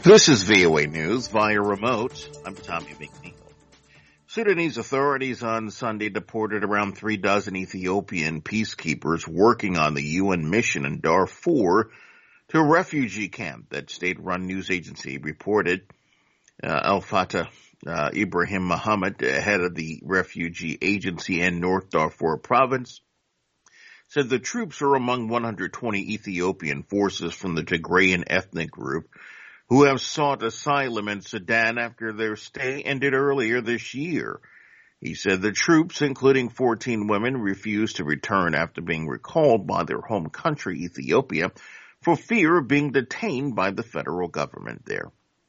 This is VOA News via remote. I'm Tommy McNeil. Sudanese authorities on Sunday deported around 36 Ethiopian peacekeepers working on the UN mission in Darfur to a refugee camp, that state-run news agency reported. Al-Fatah Ibrahim Mohammed, head of the refugee agency in North Darfur province, said the troops are among 120 Ethiopian forces from the Tigrayan ethnic group who have sought asylum in Sudan after their stay ended earlier this year. He said the troops, including 14 women, refused to return after being recalled by their home country, Ethiopia, for fear of being detained by the federal government there.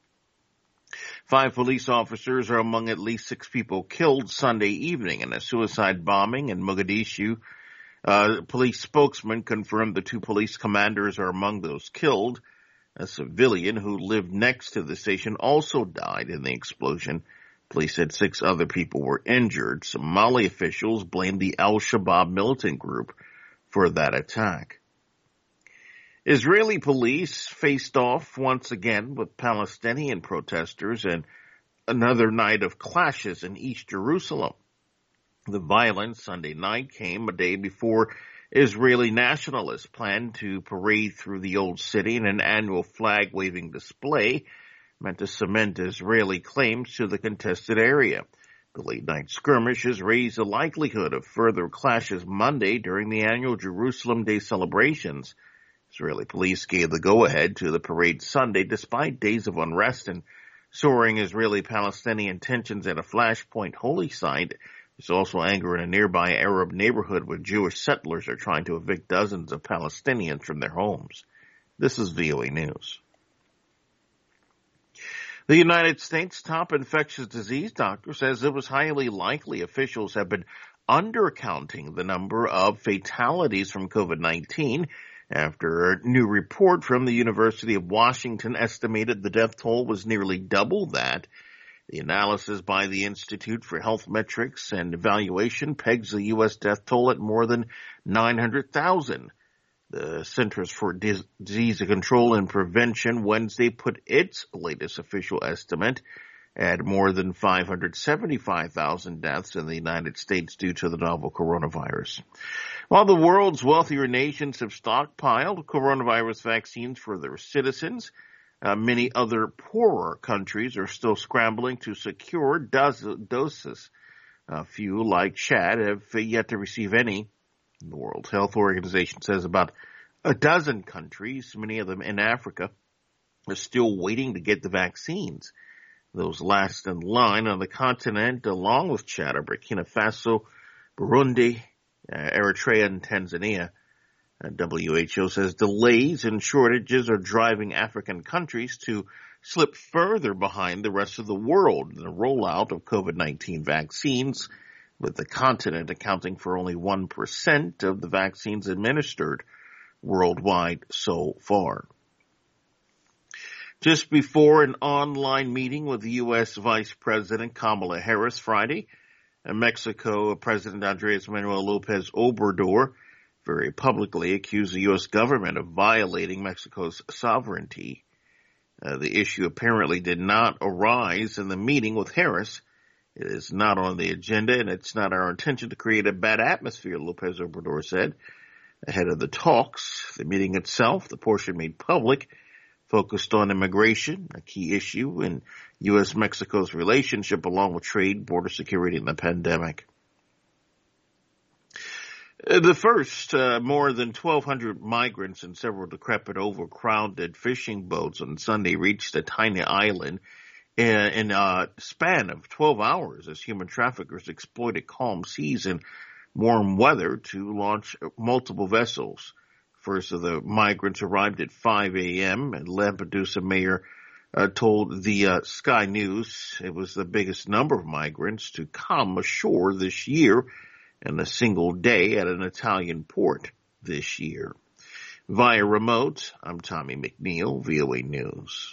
5 police officers are among at least 6 people killed Sunday evening in a suicide bombing in Mogadishu. Police spokesman confirmed the 2 police commanders are among those killed. A civilian who lived next to the station also died in the explosion. Police said 6 other people were injured. Somali officials blamed the Al-Shabaab militant group for that attack. Israeli police faced off once again with Palestinian protesters in another night of clashes in East Jerusalem. The violence Sunday night came a day before Israeli nationalists plan to parade through the old city in an annual flag-waving display meant to cement Israeli claims to the contested area. The late-night skirmishes raised the likelihood of further clashes Monday during the annual Jerusalem Day celebrations. Israeli police gave the go-ahead to the parade Sunday despite days of unrest and soaring Israeli-Palestinian tensions at a flashpoint holy site. There's also anger in a nearby Arab neighborhood where Jewish settlers are trying to evict dozens of Palestinians from their homes. This is VOA News. The United States top infectious disease doctor says it was highly likely officials have been undercounting the number of fatalities from COVID-19 after a new report from the University of Washington estimated the death toll was nearly double that. The analysis by the Institute for Health Metrics and Evaluation pegs the U.S. death toll at more than 900,000. The Centers for Disease Control and Prevention Wednesday put its latest official estimate at more than 575,000 deaths in the United States due to the novel coronavirus. While the world's wealthier nations have stockpiled coronavirus vaccines for their citizens, many other poorer countries are still scrambling to secure doses. A few, like Chad, have yet to receive any. The World Health Organization says about a dozen countries, many of them in Africa, are still waiting to get the vaccines. Those last in line on the continent, along with Chad, are Burkina Faso, Burundi, Eritrea, and Tanzania. WHO says delays and shortages are driving African countries to slip further behind the rest of the world in the rollout of COVID-19 vaccines, with the continent accounting for only 1% of the vaccines administered worldwide so far. Just before an online meeting with the U.S. Vice President Kamala Harris Friday, Mexico President Andrés Manuel López Obrador very publicly accused the U.S. government of violating Mexico's sovereignty. The issue apparently did not arise in the meeting with Harris. It is not on the agenda, and it's not our intention to create a bad atmosphere, López Obrador said. Ahead of the talks, the meeting itself, the portion made public, focused on immigration, a key issue in U.S.-Mexico's relationship, along with trade, border security, and the pandemic. The first, more than 1,200 migrants and several decrepit, overcrowded fishing boats on Sunday reached a tiny island in a span of 12 hours as human traffickers exploited calm seas and warm weather to launch multiple vessels. First of the migrants arrived at 5 a.m. and Lampedusa mayor told the Sky News it was the biggest number of migrants to come ashore this year in a single day at an Italian port this year. Via remote, I'm Tommy McNeil, VOA News.